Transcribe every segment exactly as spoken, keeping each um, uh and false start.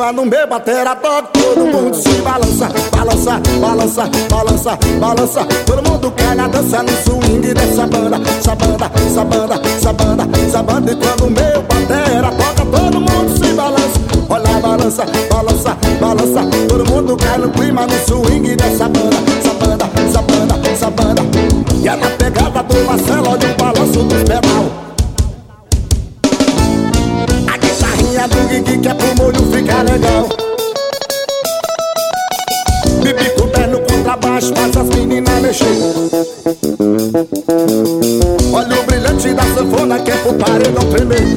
quando meu batera toca, todo mundo se balança, balança, balança, balança, balança. Todo mundo quer a dança no swing dessa banda, essa banda, essa banda, essa banda, essa banda. E quando meu batera toca, todo mundo se balança. Olha a balança, balança, balança. Todo mundo cai no clima no swing dessa banda, essa banda, essa banda, essa banda. E é na pegada do Marcelo, olha o balanço dos pedal. A guitarrinha do Guigui que é pro molho ficar legal. Bibi com o pé no contrabaixo faz as meninas mexer. Olha o brilhante da sanfona que é pro paredão tremer.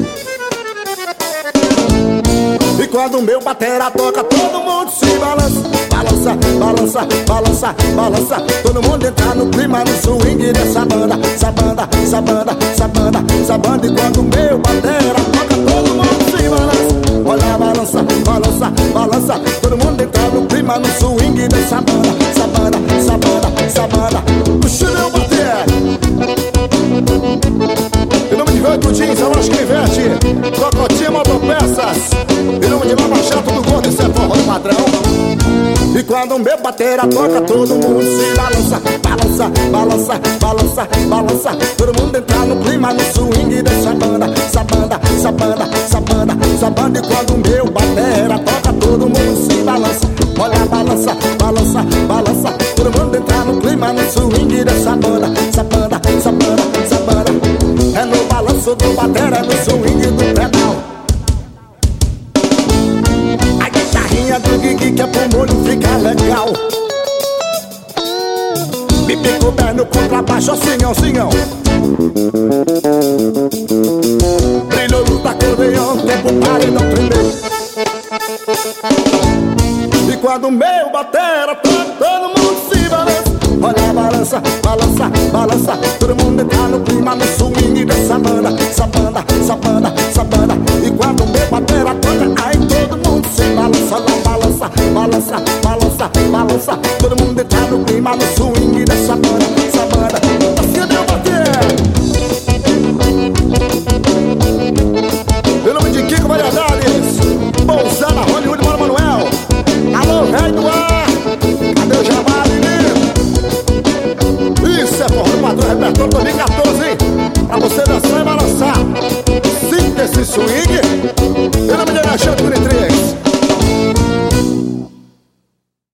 E quando o meu batera toca, todo mundo se balança, balança, balança, balança, balança. Todo mundo entra no clima, no swing dessa banda, essa banda, essa banda, essa banda, essa banda. E quando o meu batera toca, todo mundo se balança. Olha a balança, balança, balança. Todo mundo entra no clima, no swing dessa banda, essa banda, essa banda, essa banda. Puxa meu batera. Em nome de Velho Jeans, eu acho que inverte. Crocotinha Motopeças. Em nome de Lava Jato do Gordo, isso é forró do padrão. E quando o meu batera toca, todo mundo se balança, balança, balança, balança, balança. Todo mundo entra no clima, no swing dessa banda, essa banda, essa banda, essa banda, essa banda. E quando o meu batera toca, todo mundo se balança. Olha a balança, balança, balança. Todo mundo entra no clima, no swing dessa banda, essa banda, essa banda, essa banda. É no balanço do batera, no swing do pedal. A guitarrinha do Guigui que é pro molho ficar legal. Bibi com o pé no contrabaixo, sinhão, sinhão. Brilho luz da acordeão, que é pro paredão tremer. E quando o meu batera toca, todo mundo se balança. Olha a balança, balança, balança. Todo mundo entra no clima, no swing dessa banda, essa banda, essa banda, essa banda. E quando o meu batera toca, aí todo mundo se balança. Olha a balança, balança, balança, balança. Todo mundo entra no clima, no swing dessa banda, essa banda. Assim meu batera. Em nome de Kiko Variedades, Bolsana, Hollywood, Mano Manuel. Alô, Rei do